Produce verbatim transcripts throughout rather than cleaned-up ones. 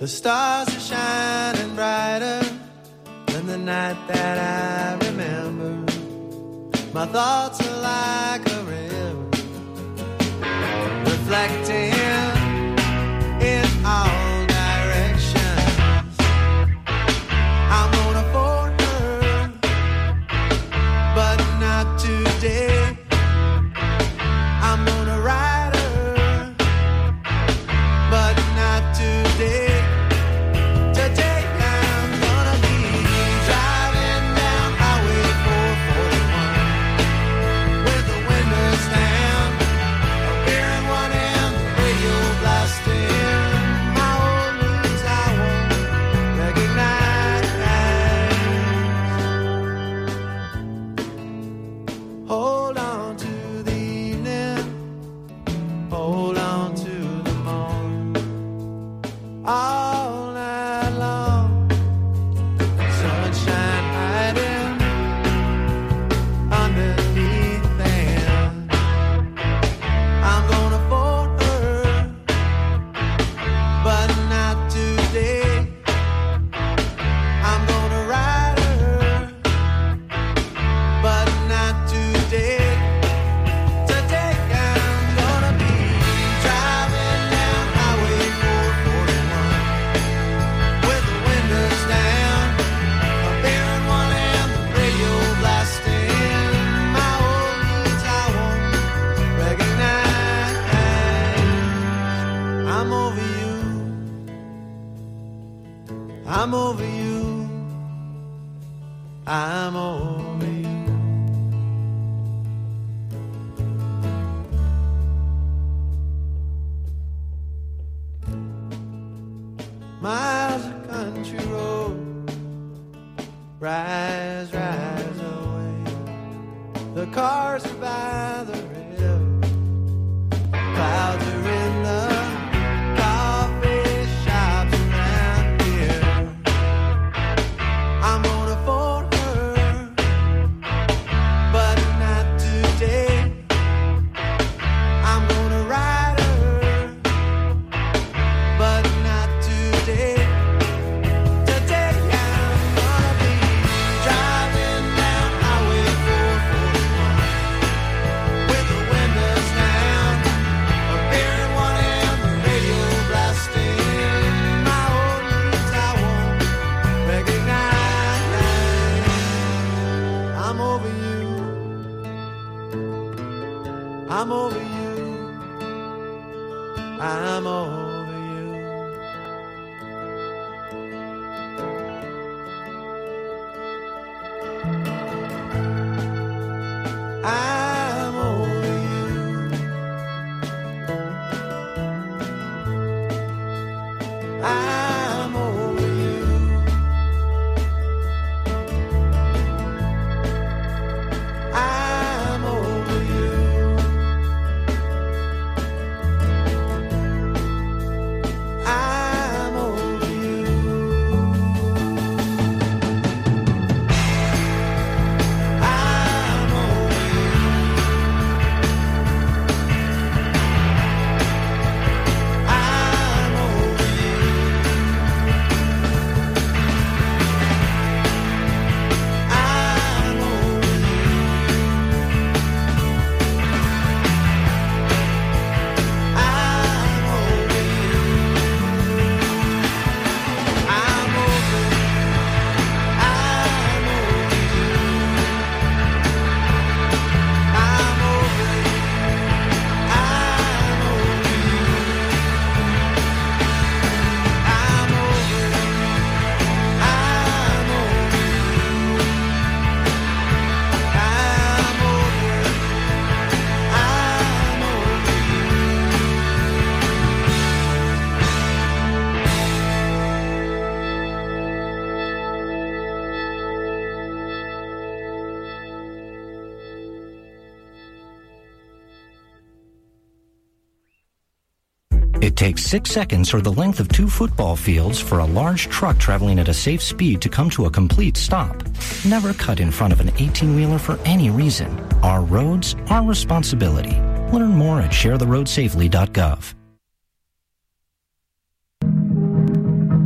The stars are shining brighter than the night that I remember. My thoughts are like a river, reflecting in all directions. I'm gonna phone her, but not today. I'm gonna write her, but not today. Today I'm gonna be driving down Highway four forty-one with the windows down, a beer in one hand, the radio blasting. My old news I won't recognize. Hold on to the evening, hold on to the morn. All night long, sunshine hiding underneath them. I'm gonna phone her, but not today. I'm gonna write her, but not today. Today I'm gonna be driving down Highway four forty-one with the windows down, a beer in one hand, the radio blasting. My old news I won't recognize. I'm over you, I'm over you, I'm over you. Miles of country road, rise, rise away. The cars are by the river, clouds are in the coffee shops around here. I'm gonna phone her, but not today. I'm gonna write her, but not today. Today I'm gonna be driving down Highway four forty-one with the windows down, a beer in one hand, the radio blasting. My old news I won't recognize. I'm over you, I'm over you, I'm over you. I'm over you. I'm over you. I'm over you. I'm over you. I'm over you. I'm over you. I'm over It takes six seconds or the length of two football fields for a large truck traveling at a safe speed to come to a complete stop. Never cut in front of an eighteen-wheeler for any reason. Our roads, our responsibility. Learn more at share the road safely dot gov.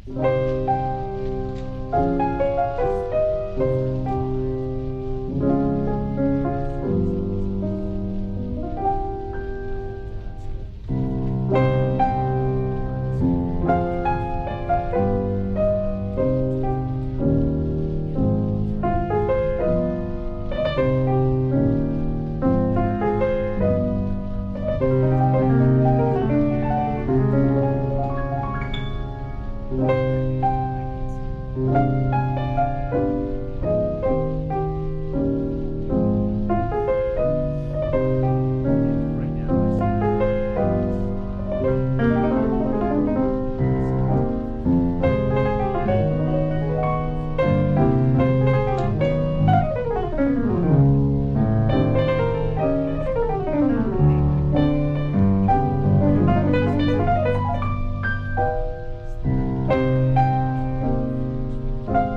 Thank you.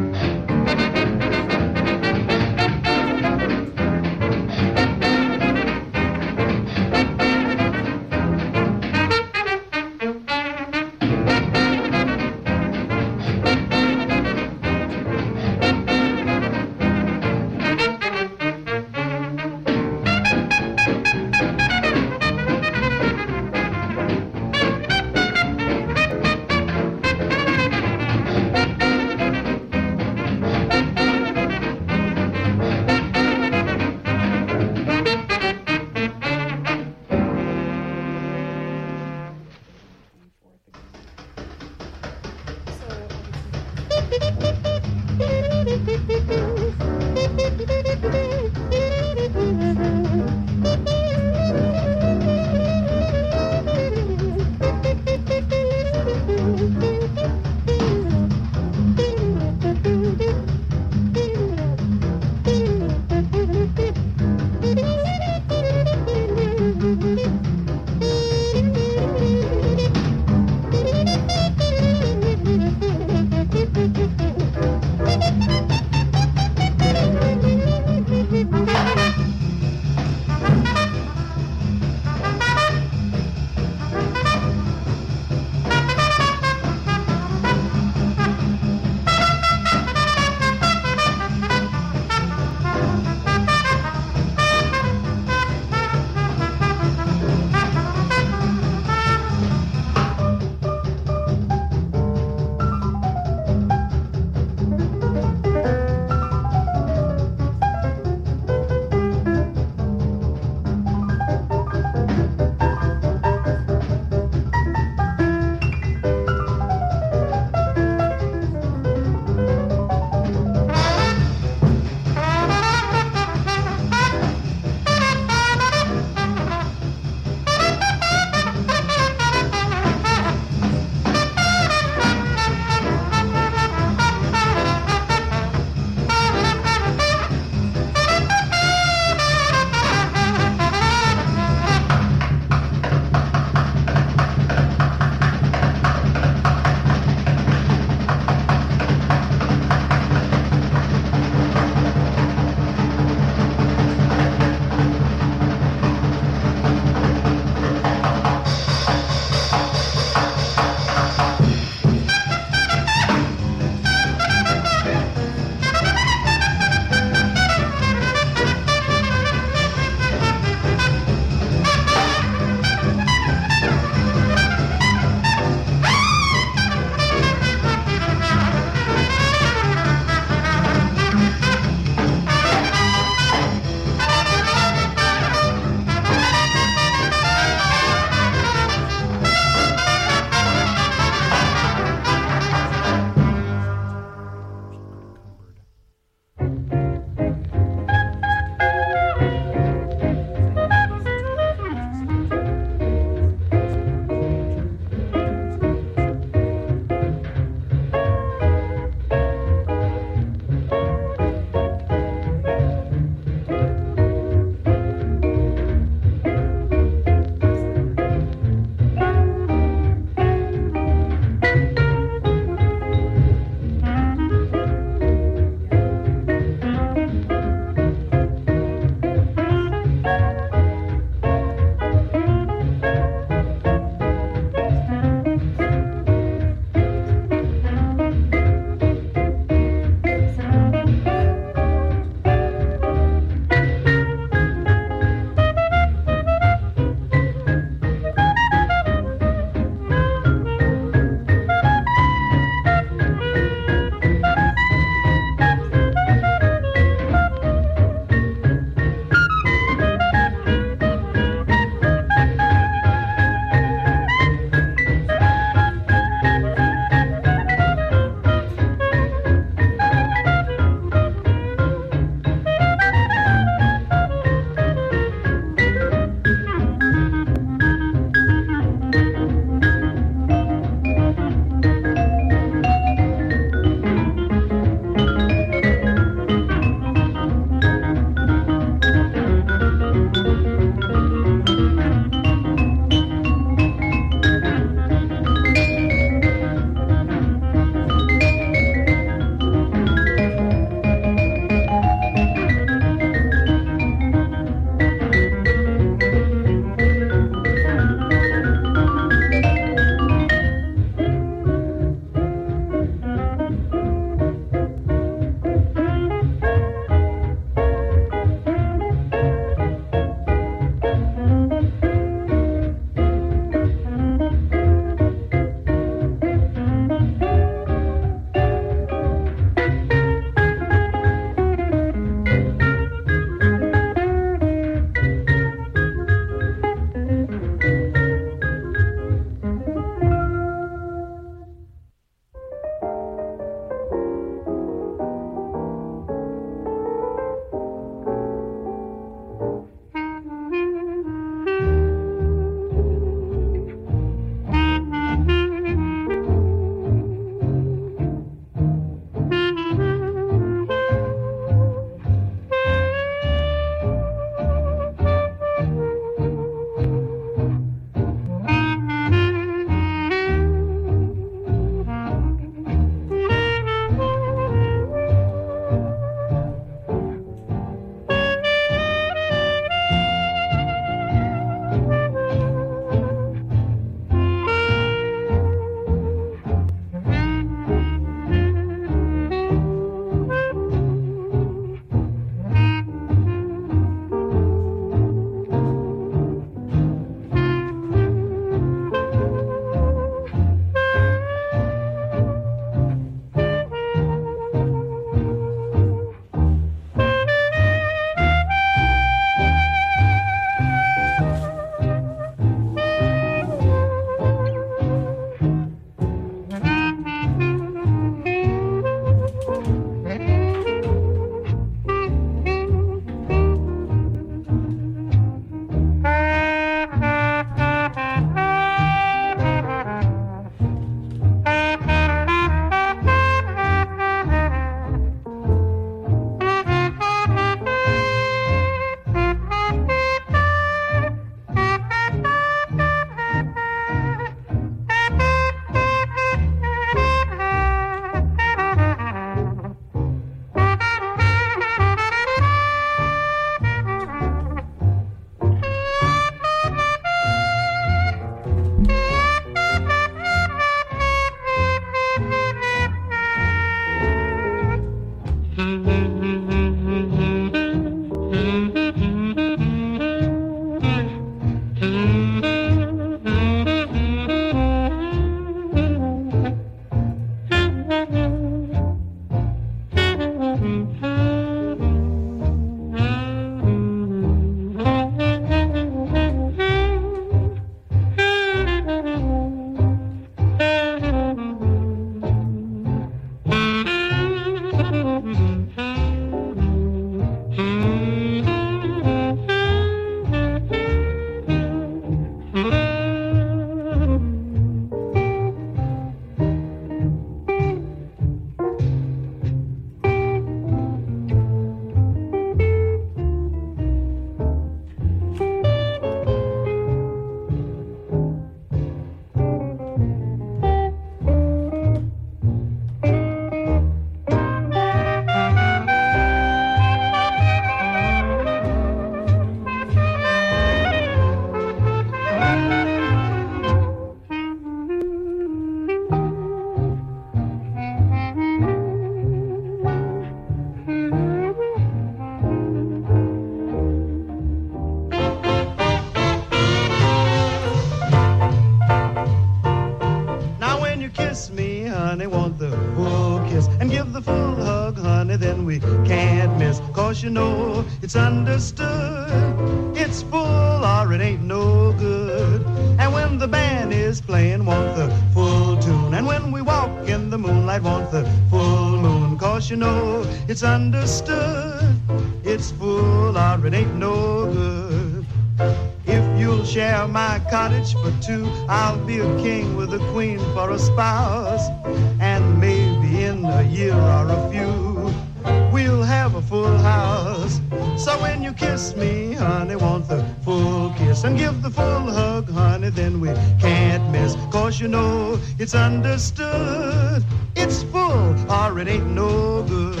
you know it's understood. It's full or it ain't no good. And when the band is playing, want the full tune. And when we walk in the moonlight, want the full moon. Cause you know it's understood. It's full or it ain't no good. If you'll share my cottage for two, I'll be a king with a queen for a spouse. And maybe in a year or a few, we'll have a full house. So when you kiss me, honey, want the full kiss. And give the full hug, honey, then we can't miss. Cause you know it's understood. It's full or it ain't no good.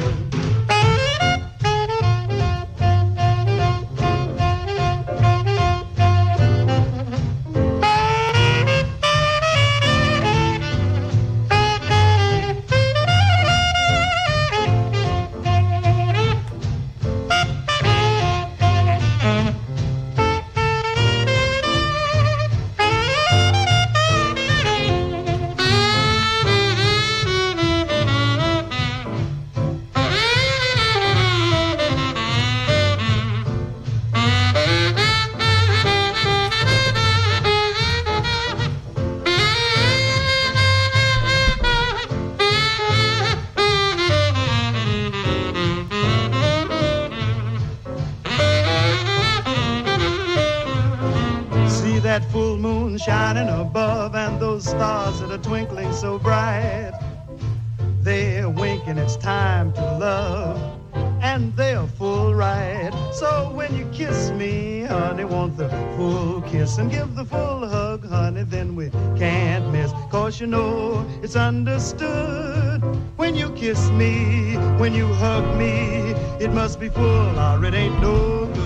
Shining above, and those stars that are twinkling so bright, they're winking, it's time to love, and they're full right. So when you kiss me, honey, want the full kiss, and give the full hug, honey, then we can't miss. Cause you know it's understood. When you kiss me, when you hug me, it must be full or it ain't no good.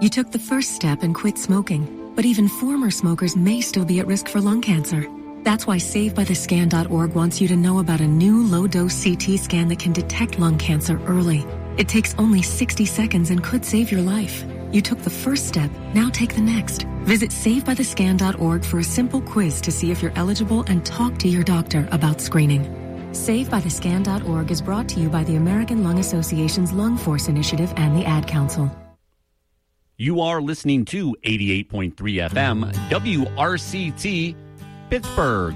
You took the first step and quit smoking, but even former smokers may still be at risk for lung cancer. That's why Save By The Scan dot org wants you to know about a new low-dose C T scan that can detect lung cancer early. It takes only sixty seconds and could save your life. You took the first step, now take the next. Visit Save By The Scan dot org for a simple quiz to see if you're eligible and talk to your doctor about screening. Save By The Scan dot org is brought to you by the American Lung Association's Lung Force Initiative and the Ad Council. You are listening to eighty-eight point three F M, W R C T, Pittsburgh.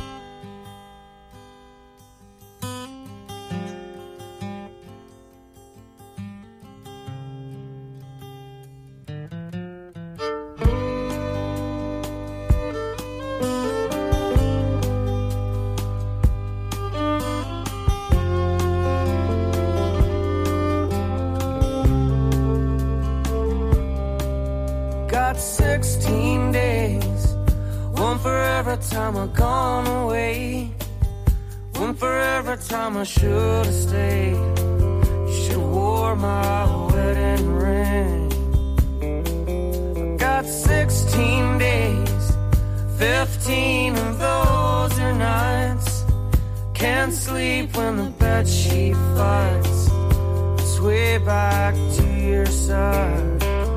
sixteen days, one for every time I've gone away, one for every time I should have stayed. You should have wore my wedding ring. I got sixteen days, fifteen of those are nights. Can't sleep when the bedsheet fights. Sway back to your side.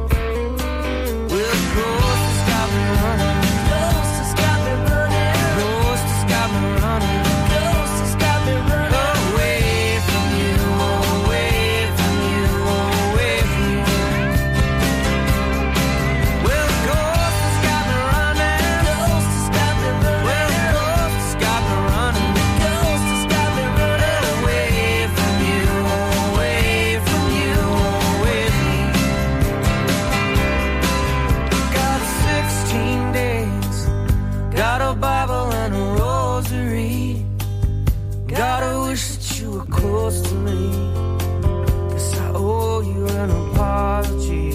Ghost has got me running. Ghost has got me running. Ghost has got me running. Ghost has got me running. Away from you, away from you, away from you. Well, ghost has got me running. Ghost has got me running. Well, ghost has got me running. Ghost has got me running. Away from you, away from you, away from you. sixteen days, got a Bible and a rosary. Gotta wish that you were close to me, 'cause I owe you an apology.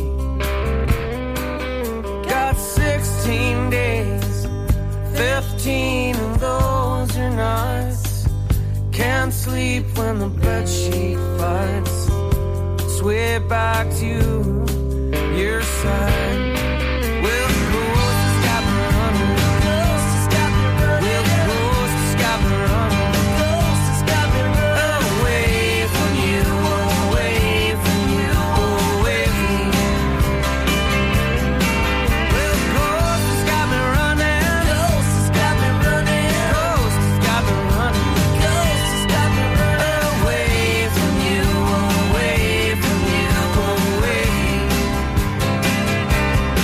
Got sixteen days, fifteen of those are nights. Can't sleep when the bedsheet fights. Sway back to your side. Well, ghost has got me running. Ghost has got me running. Well, ghost has got me running. Ghost has got me running. Away from you, away from you, away from you. Well, ghost has got me running. Ghost has got me running. Ghost has got me running. Ghost has got me running. Away from you, away from you, away.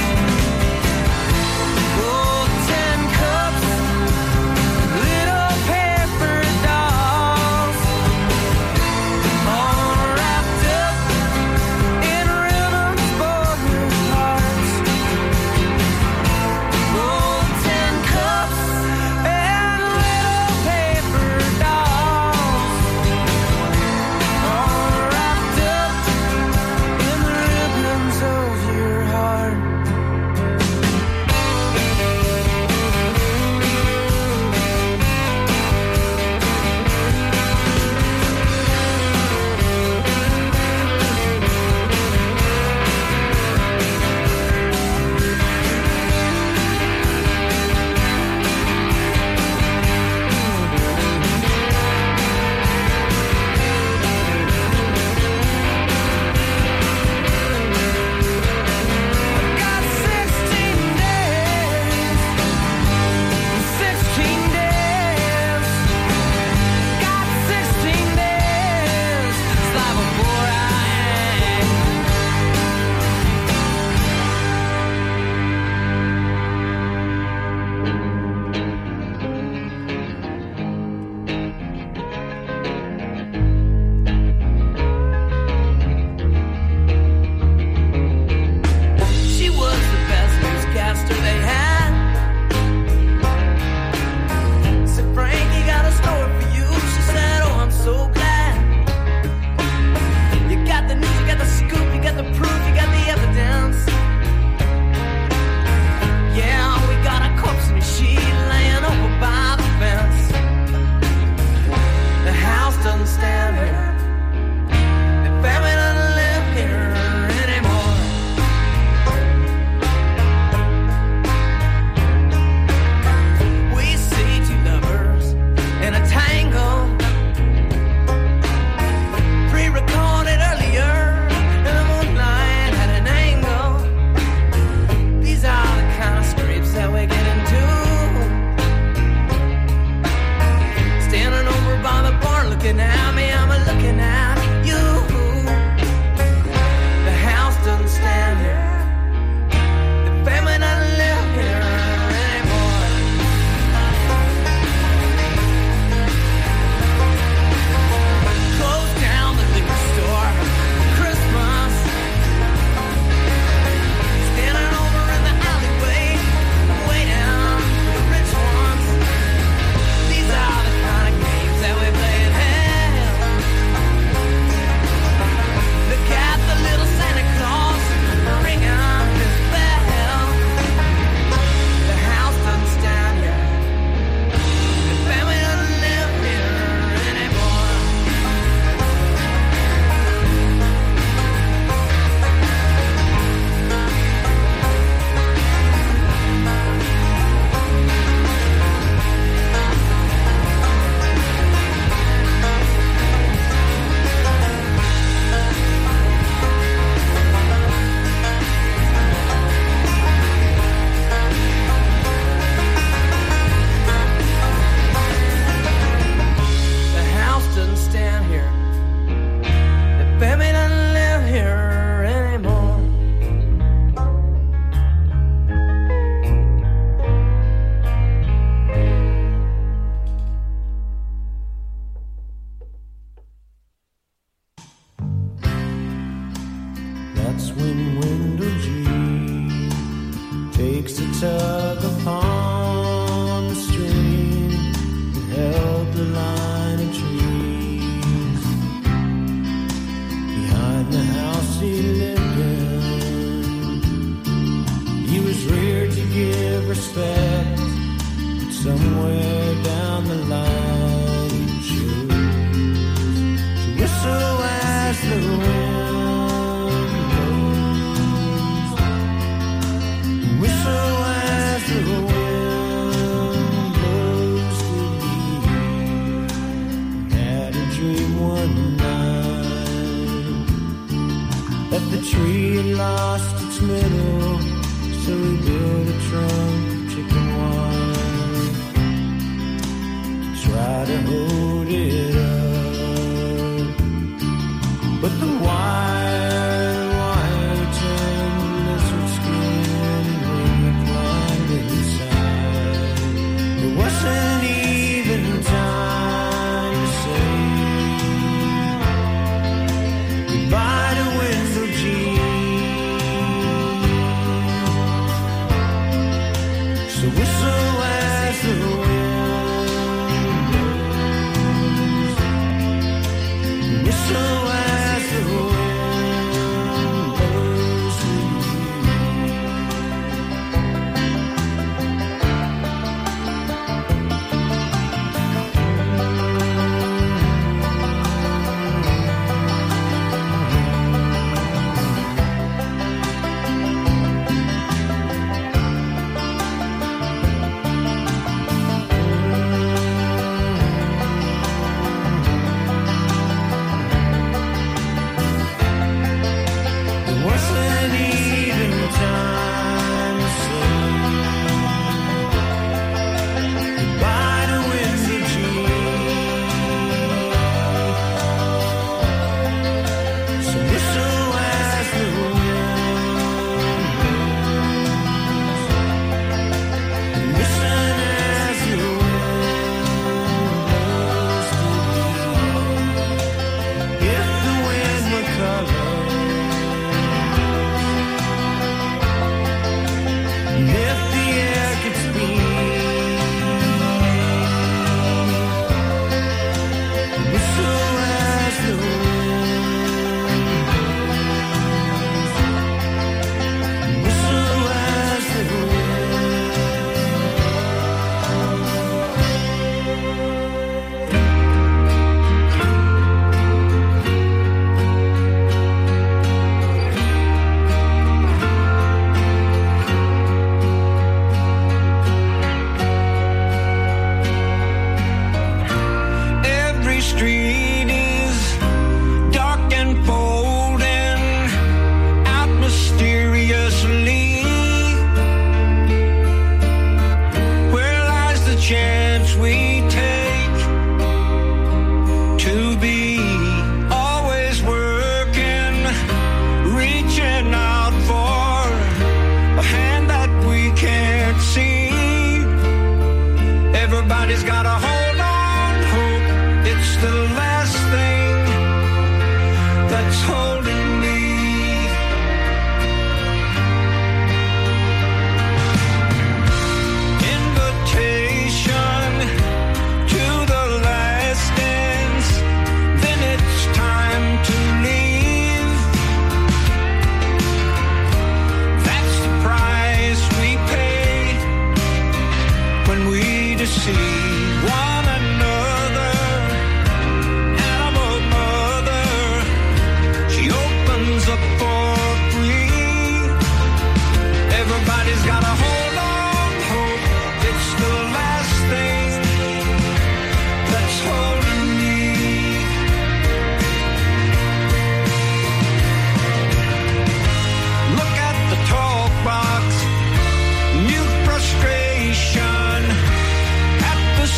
tug upon the string and held the line of trees behind the house he lived in. He was reared to give respect, but somewhere down the line he chose to whistle as the wind blows, whistle as the wind blows to leave. Had a dream one night that the tree had lost its middle, so he built a trunk of chicken wire to try to hold it up. But the wire, wire turned lizard skin, and when I climbed inside, there wasn't even time to say goodbye to window jeans. So whistle as the wind blows, whistle as the wind blows to There wasn't even time to say goodbye to window jeans. So whistle as the wind blows, and listen as the wind blows to leave. If the wind were colored, and if the air could speak, whistle as the wind blows, whistle as the Every street is dark and folding out mysteriously. Where lies the chance we take to be always working, reaching out for a hand that we can't see? Everybody's got a hold on hope. It's the last thing that's holding me. Invitation to the last dance, then it's time to leave. That's the price we pay when we deceive one another. Animal mother, she opens up for free. Everybody's got a hold on hope. It's the last thing that's holding me. Look at the talk box, new frustration at the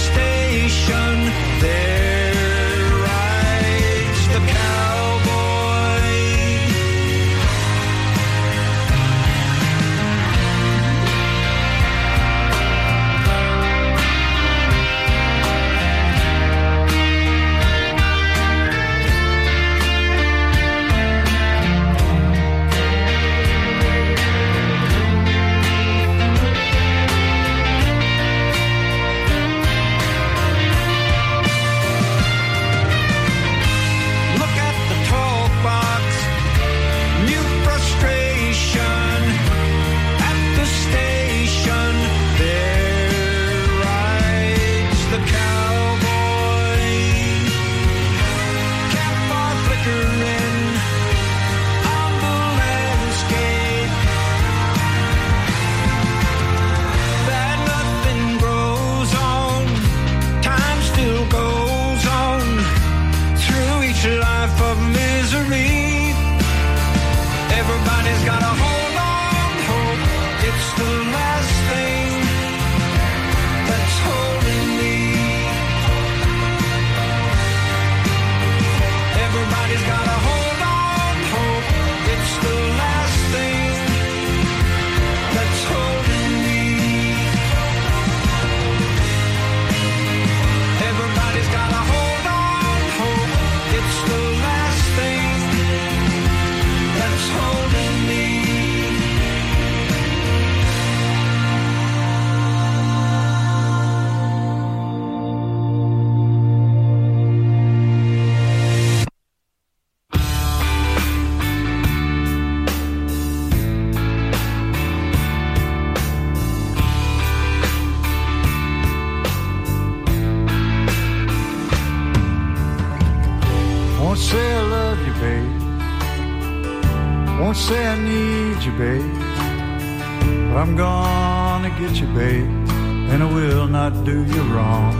Won't say I love you, babe. Won't say I need you, babe. But I'm gonna get you, babe, and I will not do you wrong.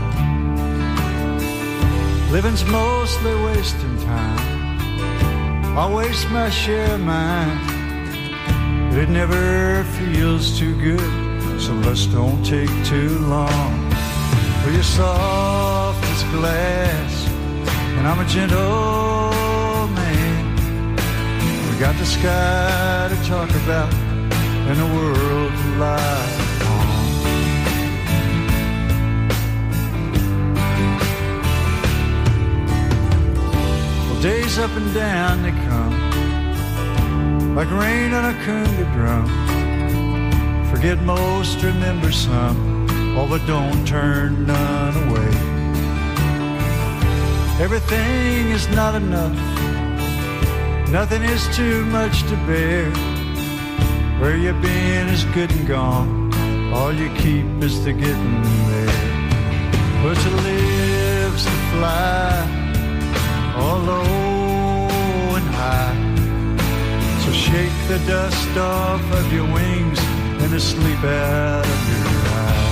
Living's mostly wasting time. I waste my share of mine, but it never feels too good, so let's don't take too long. Well, you're soft as glass, and I'm a gentle man. We got the sky to talk about and the world to lie on. Well, days up and down they come, like rain on a conga drum. Forget most, remember some, oh, but don't turn none away. Everything is not enough, nothing is too much to bear. Where you've been is good and gone, all you keep is the getting there. But to live's to fly, all low and high. So shake the dust off of your wings and the sleep out of your eyes.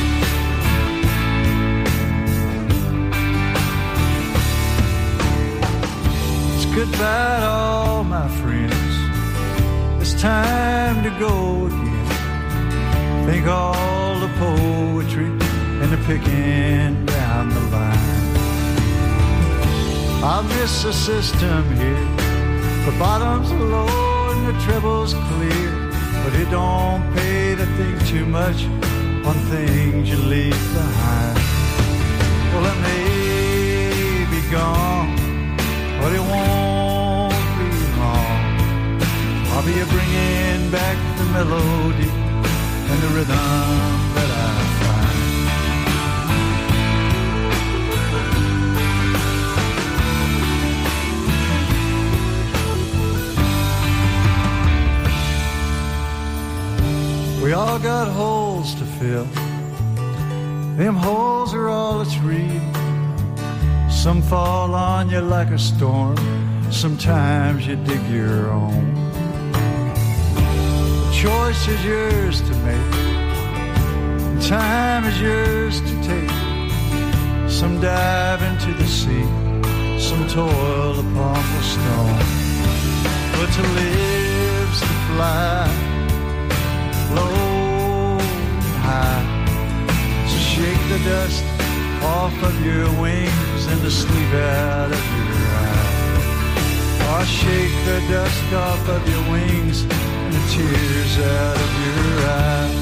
It's goodbye to all my friends, it's time to go again. Think all the poetry and the picking down the line. I'll miss the system here, the bottom's low and the treble's clear, but it don't pay to think too much on things you leave behind. Well, it may be gone, but it won't be long. I'll be bringing back the melody and the rhythm that I find. We all got holes to fill. Them holes are all that's real. Some fall on you like a storm, sometimes you dig your own. The choice is yours to make, the time is yours to take. Some dive into the sea, some toil upon the stone. But to live's to fly, low and high. So shake the dust off of your wings and the sleep out of your eyes. Or shake the dust off of your wings and the tears out of your eyes.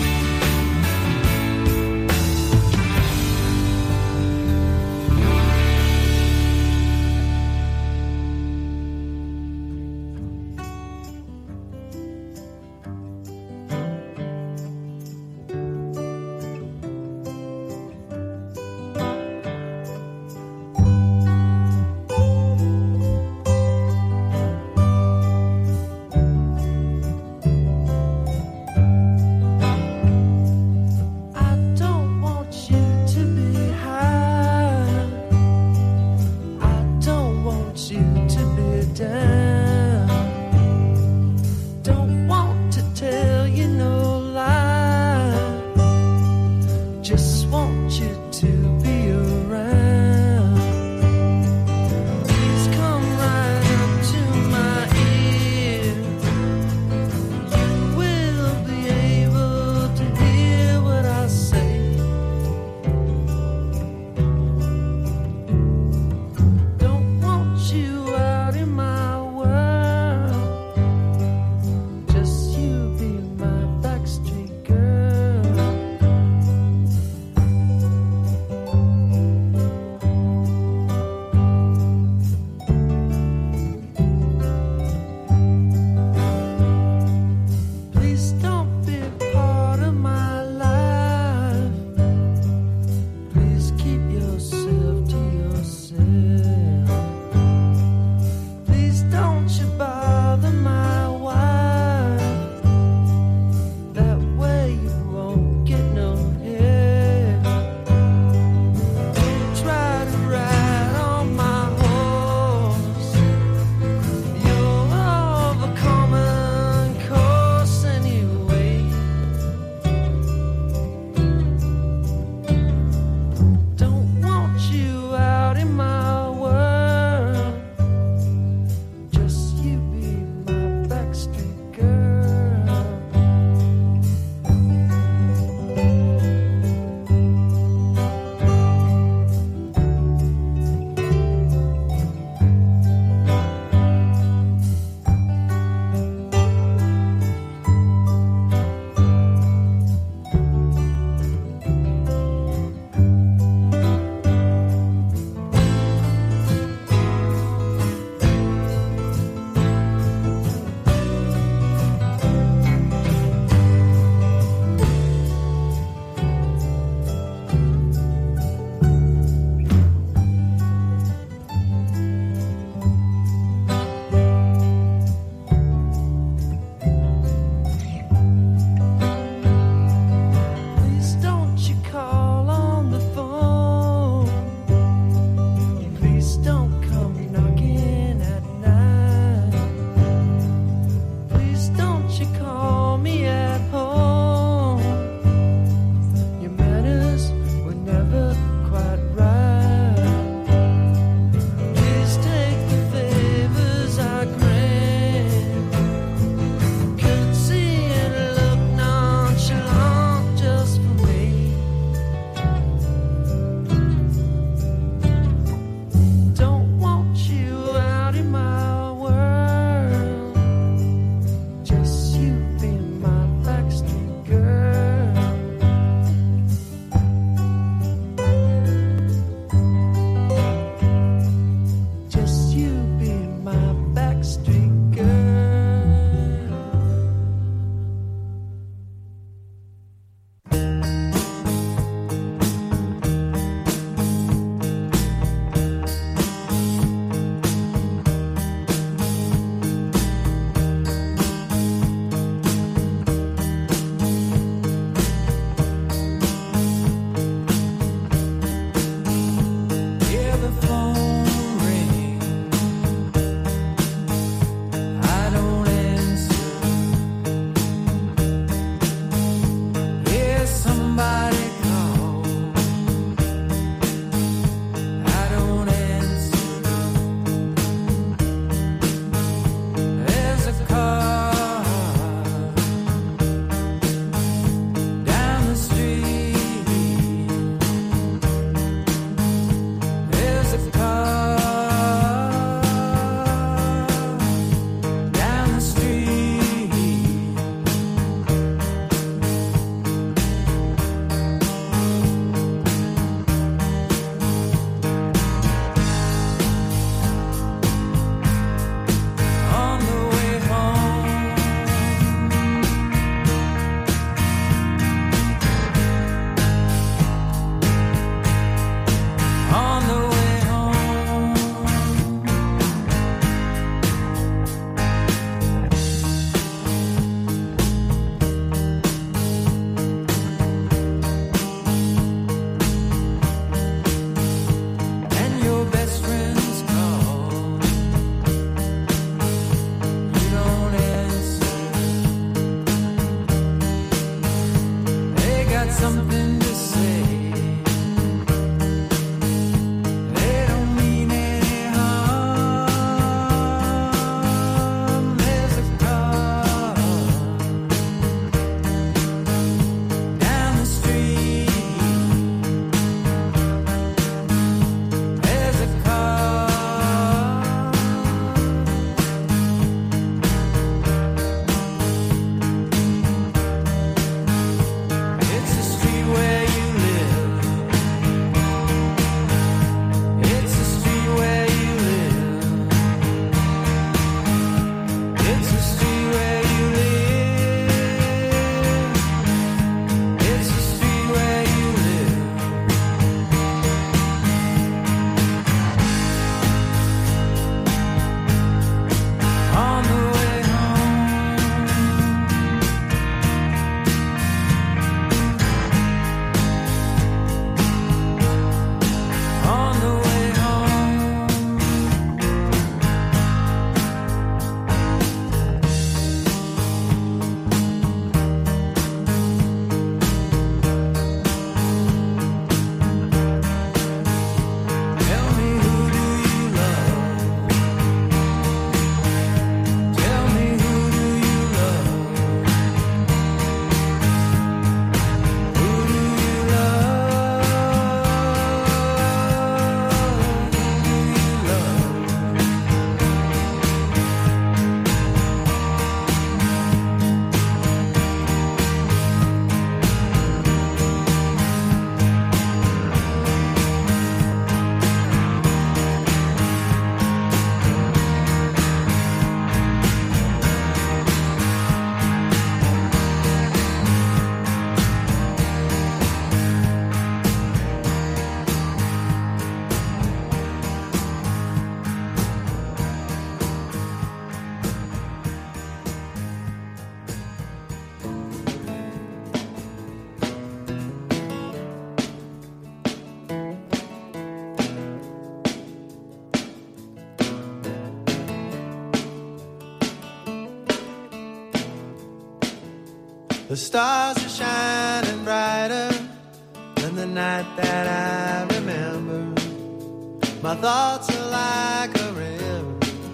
The stars are shining brighter than the night that I remember. My thoughts are like a river,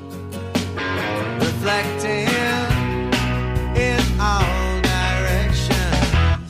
reflecting in all directions.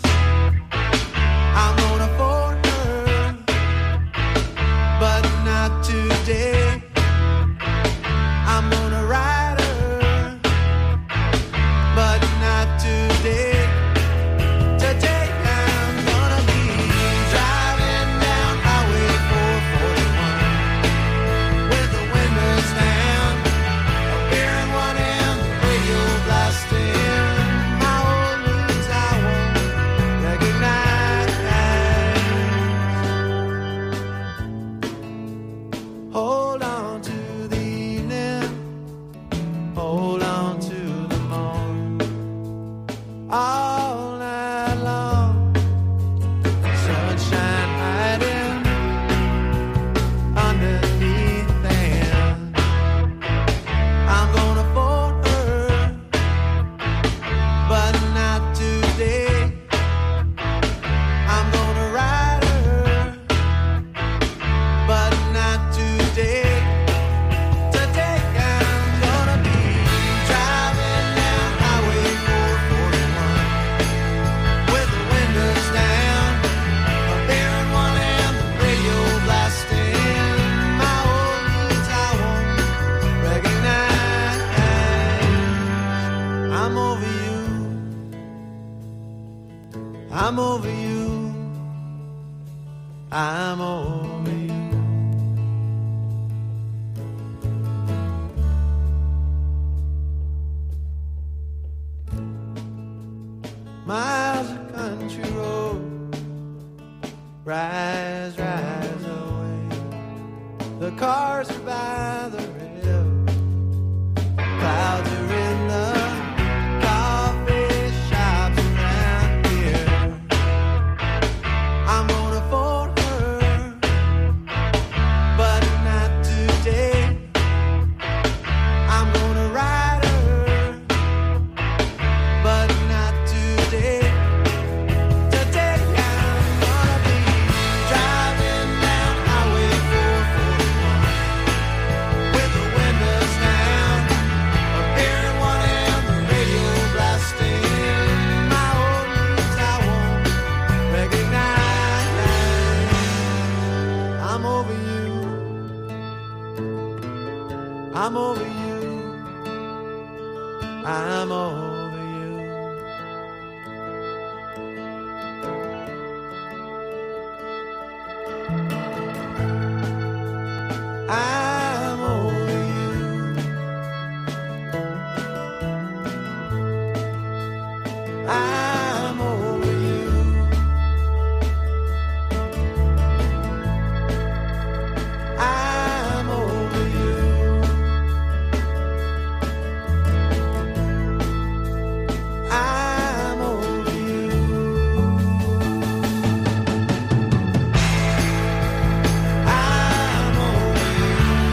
I'm gonna phone her, but not today. I'm gonna ride her, but not today. Today I'm gonna be driving down Highway four forty-one with the windows down, a beer in one hand, the radio blasting. My old roots I won't recognize. Hold on to the evening, hold on to the morn, all night long. Sunshine hiding underneath them. I'm gonna phone her, but not today. I'm gonna ride her, but not today. Today I'm gonna be driving down Highway four forty-one with the windows down, a beer in one hand, the radio blasting. My old roots I won't recognize. I'm over you, I'm over you, I'm over you. Miles of country road, rise, rise away. The cars are by the river, clouds are in the coffee shops around here. I'm gonna phone her, but not today. I'm gonna ride her, but not today. Today I'm gonna be driving down Highway four forty-one with the windows down, a beer in one hand, the radio blasting. My old roots I won't recognize. I'm over you, I'm over you, I'm over you. I'm over you. I'm over you. I'm over you. I'm over you. I'm over you.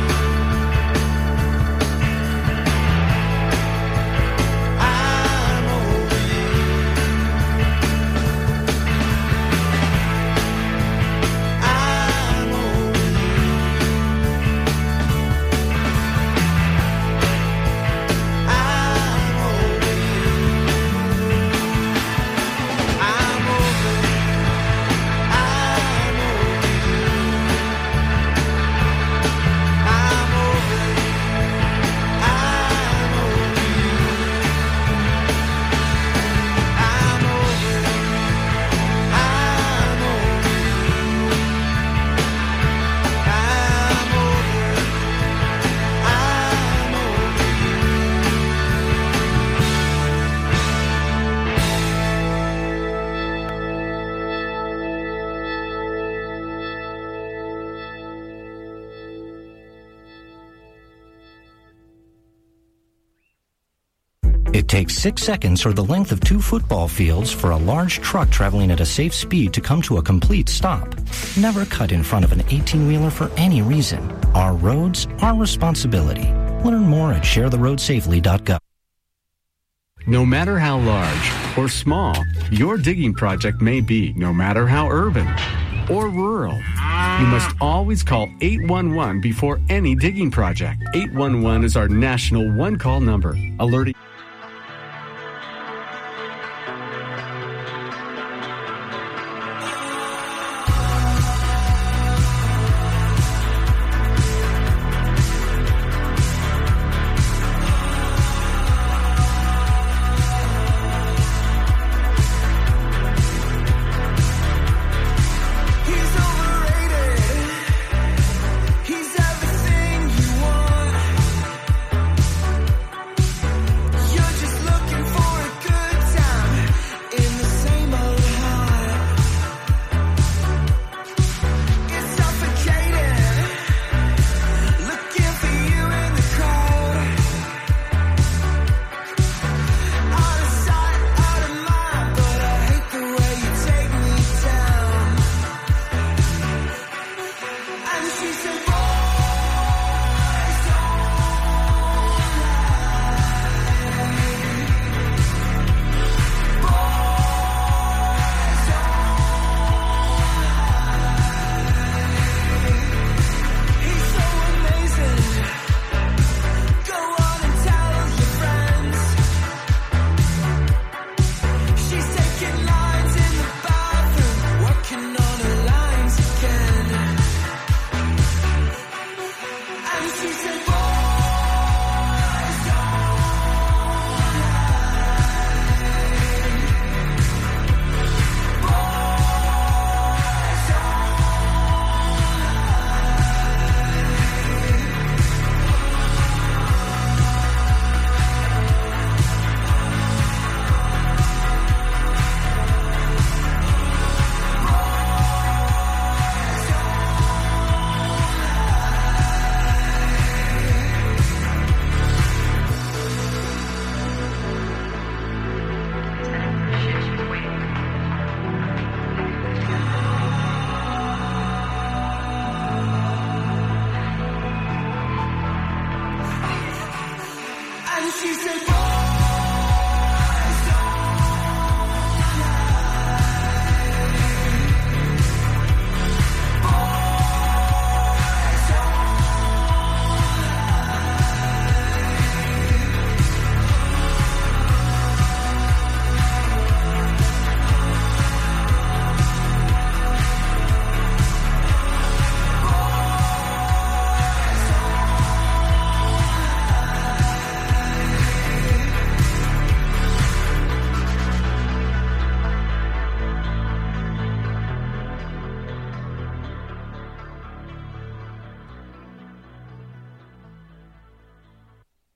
I'm over you. I'm over It takes six seconds or the length of two football fields for a large truck traveling at a safe speed to come to a complete stop. Never cut in front of an eighteen-wheeler for any reason. Our roads, our responsibility. Learn more at share the road safely dot gov. No matter how large or small your digging project may be, no matter how urban or rural, you must always call eight one one before any digging project. eight one one is our national one-call number, alerting...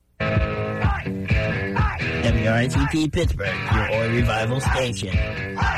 W R I T P Pittsburgh, your Oi Revival station.